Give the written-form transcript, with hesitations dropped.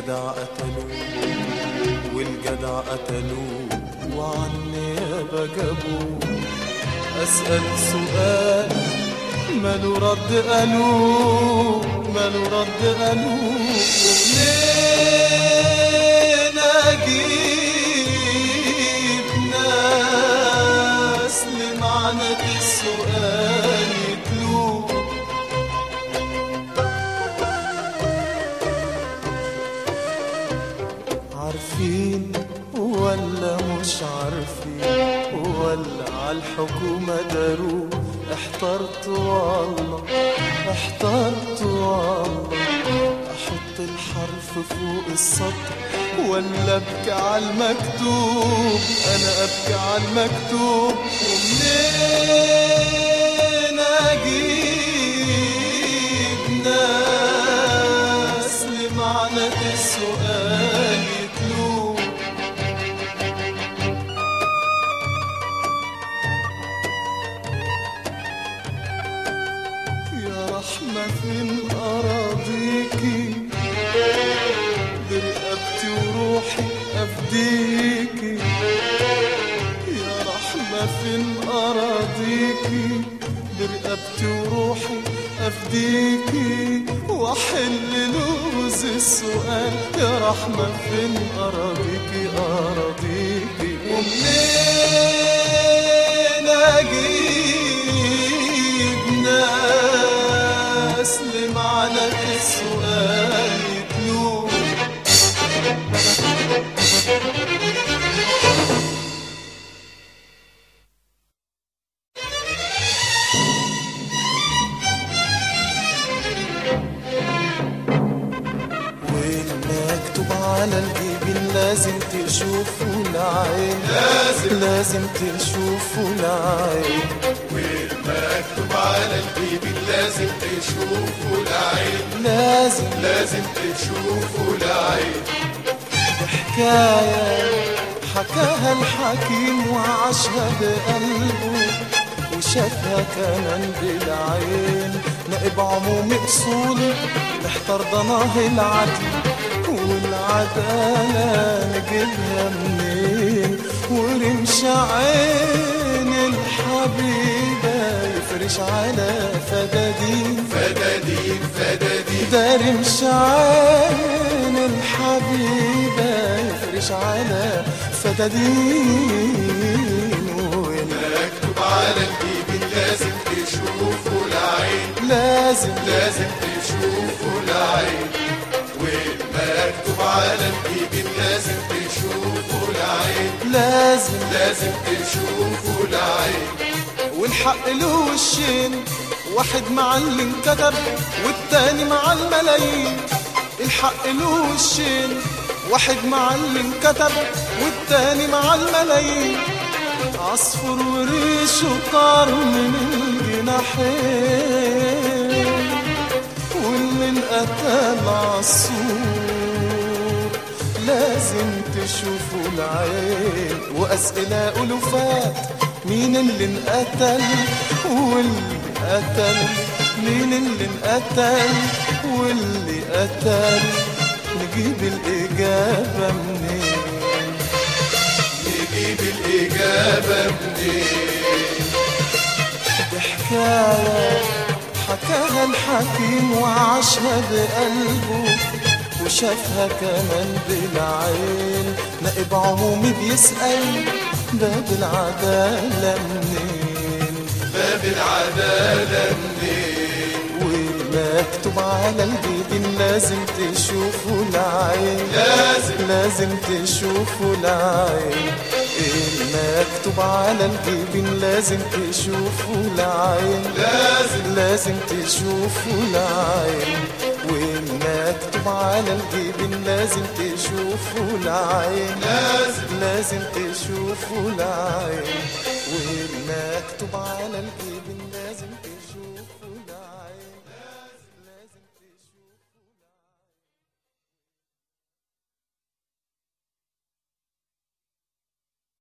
الجدع قتلوه والجدع قتلوه وعالنيابة جابوه. أسأل سؤال ماله رد قالوه ماله رد قالوه. منين أجيب ناس لمعنى السؤال يتلوه؟ عارفين ولا مش عارفين ولا عالحكومة داروه؟ احترت والله احترت والله. احط الحرف فوق السطر ولا ابكي عالمكتوب؟ انا ابكي عالمكتوب. ومنين اجيب ناس لمعنى السؤال يتلوه؟ رحمة فين أراضيكي برقبتي وروحي أفديكي؟ يا رحمة فين أراضيكي برقبتي وروحي أفديكي وأحل لغز السؤال. يا رحمة فين أراضيكي أراضيكي؟ ومنين أجيب ناس لمعنى السؤال يتلوه؟ والمكتوب على الجبين لازم تشوفه العين لازم تشوفه العين. والمكتوب على الجبين لازم تشوفه العين لازم تشوفه العين. حكاية حكاها الحكيم وعاشها بقلبه وشافها كمان بالعين. نائب عمومي اصولي محتار ضناه العدل والعدالة نجيبها منين؟ ورمش عين الحبيبة يفرش على فدادين فدادين فدادين. ده رمش عين الحبيبة يفرش على فدادين. مكتوب على الجبين لازم تشوفه العين لازم تشوفه العين. والمكتوب على الجبين لازم تشوفه العين لازم تشوفه العين. والحق له وشين واحد مع اللي انكتب والتاني مع الملايين. الحق له وشين واحد مع اللي انكتب والتاني مع الملايين. عصفور وريشه طار من الجناحين واللي انقتل عالسور لازم تشوفوا العين. وأسئلة ألوفات مين اللي انقتل واللي قتل؟ مين اللي انقتل واللي قتل؟ نجيب الإجابة منين؟ نجيب الإجابة منين؟ دي حكاية حكاها الحكيم وعاشها بقلبه وشافها كمان بالعين. نائب عمومي بيسأل باب العدالة منين؟ باب العدالة منين؟ والمكتوب على الجبين لازم تشوفوا العين لازم تشوفوا العين. المكتوب على الجبين لازم تشوفوا العين لازم تشوفوا العين. والمكتوب على الجبين لازم تشوفوا العين لازم تشوفوا العين.